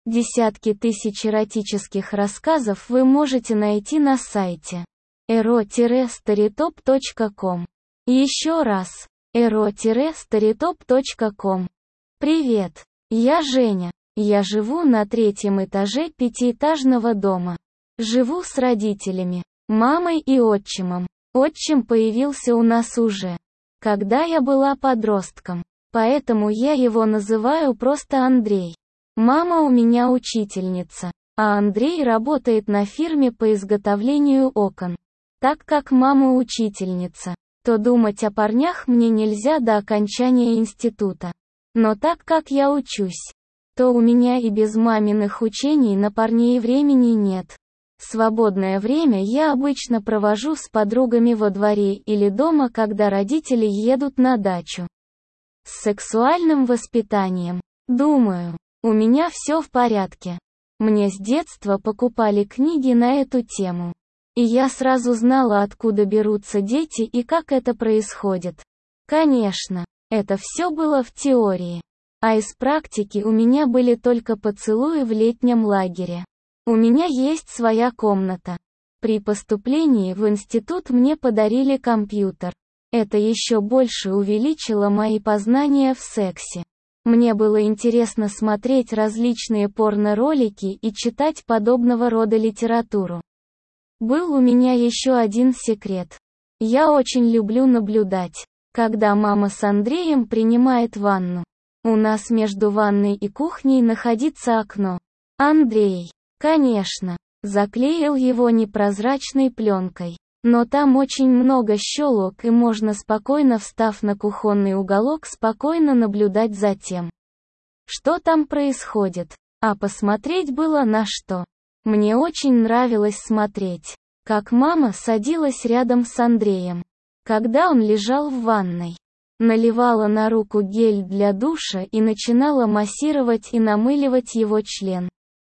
Десятки тысяч эротических рассказов вы можете найти на сайте ero-storytop.com. Еще раз, ero-storytop.com. Привет, я Женя. Я живу на 3-м этаже 5-этажного дома. Живу с родителями, мамой и отчимом. Отчим появился у нас уже, когда я была подростком, поэтому я его называю просто Андрей. Мама у меня учительница, а Андрей работает на фирме по изготовлению окон. Так как мама учительница, то думать о парнях мне нельзя до окончания института. Но так как я учусь, то у меня и без маминых учений на парней времени нет. Свободное время я обычно провожу с подругами во дворе или дома, когда родители едут на дачу. С сексуальным воспитанием, думаю, у меня все в порядке. Мне с детства покупали книги на эту тему. И я сразу знала, откуда берутся дети и как это происходит. Конечно, это все было в теории. А из практики у меня были только поцелуи в летнем лагере. У меня есть своя комната. При поступлении в институт мне подарили компьютер. Это еще больше увеличило мои познания в сексе. Мне было интересно смотреть различные порно-ролики и читать подобного рода литературу. Был у меня еще один секрет. Я очень люблю наблюдать, когда мама с Андреем принимает ванну. У нас между ванной и кухней находится окно. Андрей, конечно, заклеил его непрозрачной пленкой. Но там очень много щелок, и можно спокойно, встав на кухонный уголок, спокойно наблюдать за тем, что там происходит. А посмотреть было на что. Мне очень нравилось смотреть, как мама садилась рядом с Андреем, когда он лежал в ванной, наливала на руку гель для душа и начинала массировать и намыливать его член.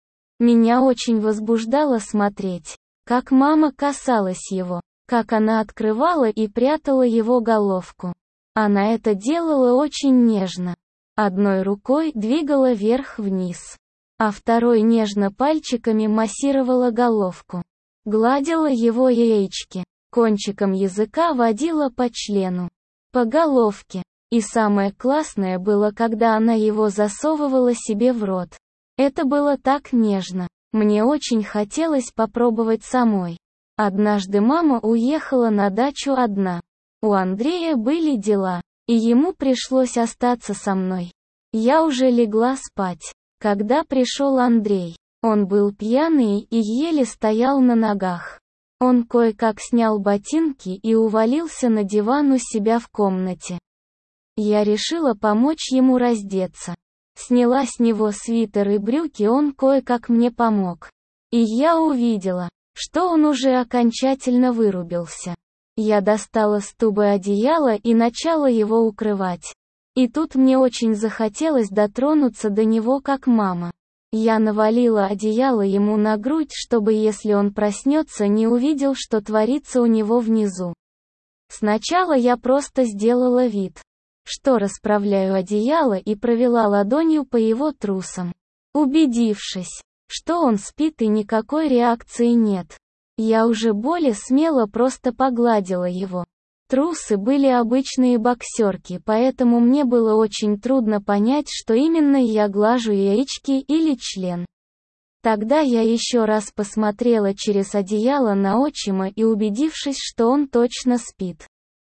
Меня очень возбуждало смотреть, как мама касалась его, как она открывала и прятала его головку. Она это делала очень нежно. Одной рукой двигала вверх-вниз, а второй нежно пальчиками массировала головку. Гладила его яички, кончиком языка водила по члену, по головке. И самое классное было, когда она его засовывала себе в рот. Это было так нежно. Мне очень хотелось попробовать самой. Однажды мама уехала на дачу одна. У Андрея были дела, и ему пришлось остаться со мной. Я уже легла спать, когда пришел Андрей. Он был пьяный и еле стоял на ногах. Он кое-как снял ботинки и увалился на диван у себя в комнате. Я решила помочь ему раздеться. Сняла с него свитер и брюки, он кое-как мне помог. И я увидела, что он уже окончательно вырубился. Я достала с тубы одеяло и начала его укрывать. И тут мне очень захотелось дотронуться до него как мама. Я навалила одеяло ему на грудь, чтобы, если он проснется, не увидел, что творится у него внизу. Сначала я просто сделала вид, что расправляю одеяло, и провела ладонью по его трусам. Убедившись, что он спит и никакой реакции нет, я уже более смело просто погладила его. Трусы были обычные боксерки, поэтому мне было очень трудно понять, что именно я глажу, яички или член. Тогда я еще раз посмотрела через одеяло на отчима и, убедившись, что он точно спит,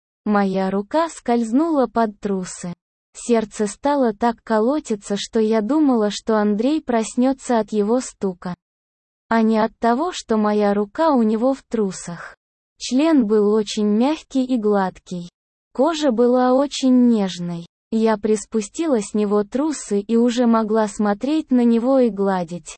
моя рука скользнула под трусы. Сердце стало так колотиться, что я думала, что Андрей проснется от его стука, а не от того, что моя рука у него в трусах. Член был очень мягкий и гладкий. Кожа была очень нежной. Я приспустила с него трусы и уже могла смотреть на него и гладить.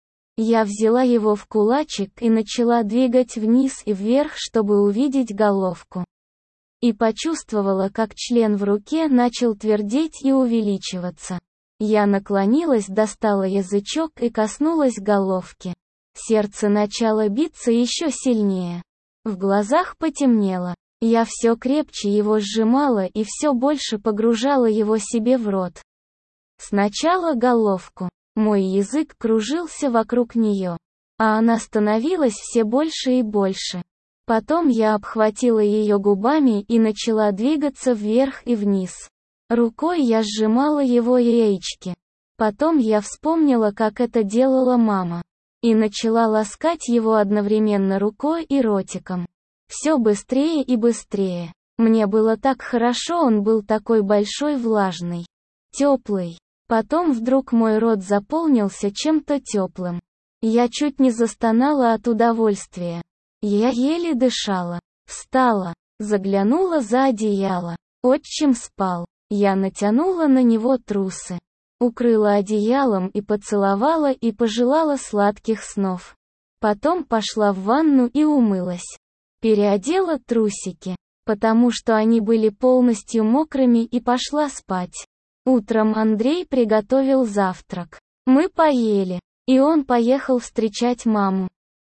Я взяла его в кулачик и начала двигать вниз и вверх, чтобы увидеть головку. И почувствовала, как член в руке начал твердеть и увеличиваться. Я наклонилась, достала язычок и коснулась головки. Сердце начало биться еще сильнее. В глазах потемнело. Я все крепче его сжимала и все больше погружала его себе в рот. Сначала головку, Мой язык кружился вокруг нее, а она становилась все больше и больше. Потом я обхватила ее губами и начала двигаться вверх и вниз. Рукой я сжимала его яички. Потом я вспомнила, как это делала мама. И начала ласкать его одновременно рукой и ротиком. Все быстрее и быстрее. Мне было так хорошо, он был такой большой, влажный, теплый. Потом вдруг мой рот заполнился чем-то теплым. Я чуть не застонала от удовольствия. Я еле дышала. Встала, заглянула за одеяло. Отчим спал. Я натянула на него трусы. Укрыла одеялом и поцеловала и пожелала сладких снов. Потом пошла в ванну и умылась. Переодела трусики, потому что они были полностью мокрыми, и пошла спать. Утром Андрей приготовил завтрак. Мы поели, и он поехал встречать маму.